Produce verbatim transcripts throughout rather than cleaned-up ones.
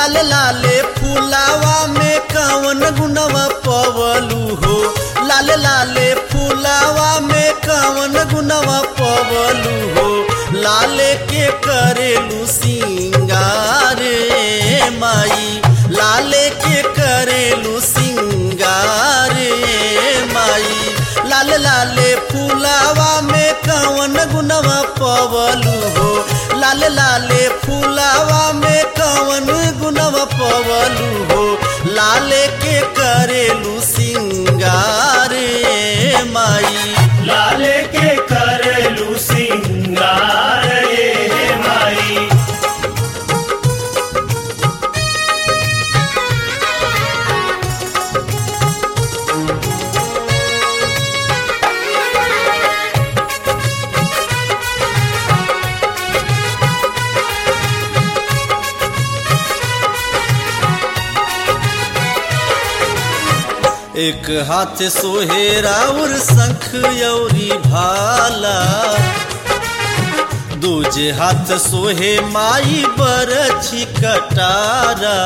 लाले लाले फूलावा में कवन गुनवा पवलू हो लाले लाले फूलावा में कवन गुनवा पवलू हो लाले के करेलू सिंगार माई लाले के करेलू सिंगार माई लाले लाले फूलावा में कवन गुनवा पवलू हो लाले लाले फूलावा में कवन गुनवा पवलू हो लाले के करेलू सिंगार माई लाले के करेलू सिंगार ये माई। एक हाथ सोहेरा और शंख यौरी भाला दूजे हाथ सोहे माई बरछी कटारा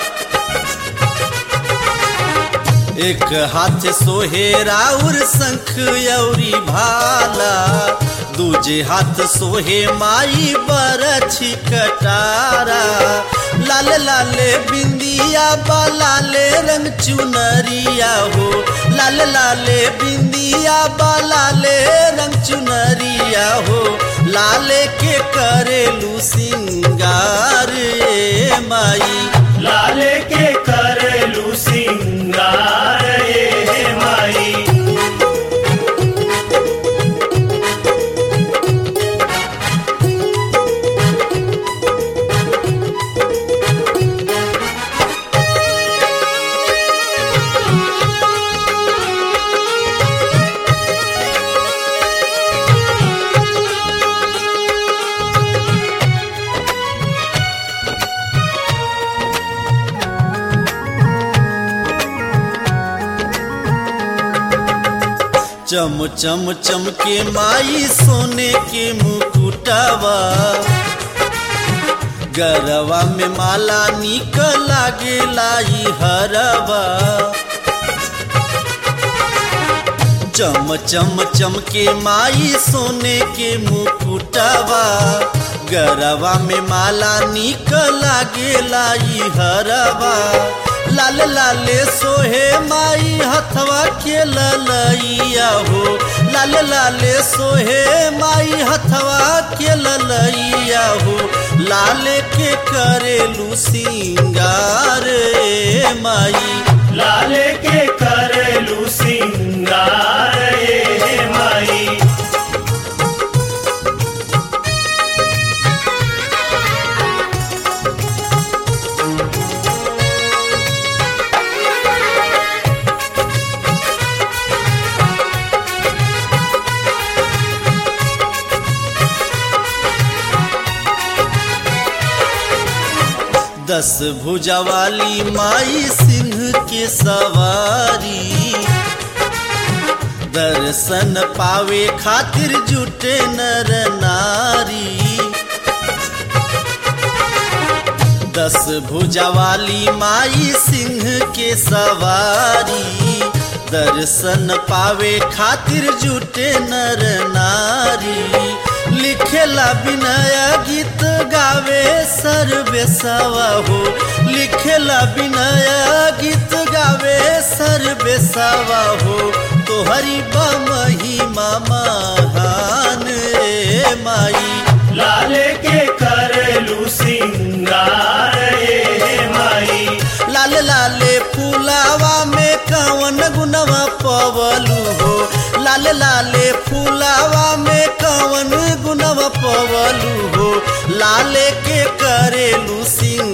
एक हाथ सोहेरा और शंख यौरी भाला दूजे हाथ सोहे माई बरछी कटारा लाले लाले बिंदिया बालाले रंग चुनरिया हो लाले लाले बिंदिया बालाले रंग चुनरिया हो लाले के करेलू सिंगार माई लाले के करेलू सिंगार ये माई। चम चम चमके माई सोने के मुकुटावा गरवा में माला निकल लागे लाई हरवा चम चम चमके माई सोने के मुकुटावा गरवा में माला निकल लागे लाई हरवा लाले लाले सोहे माई हथवा के ललैया हो लाले लाले सोहे माई हथवा के ललैया हो लाले के करेलू सिंगार माई लाले के करेलू सिंगार ये माई। दस भुजा वाली माई सिंह के सवारी दर्शन पावे खातिर जुटे नर नारी दस भुजा वाली माई सिंह के सवारी दर्शन पावे खातिर जुटे नर नारी लिखेला विनय गीत गावे सर्वेसवा हो लिखेला विनय गीत गावे सर्वेसवा हो तोहरी महिमा महान माई लाले के करेलू सिंगार ये माई। लाले लाले फूलावा में कवन गुनवा पवलू हो लाले लाले फूलावा में कवन गुनवा पवलू हो लाले के करेलू सिंगार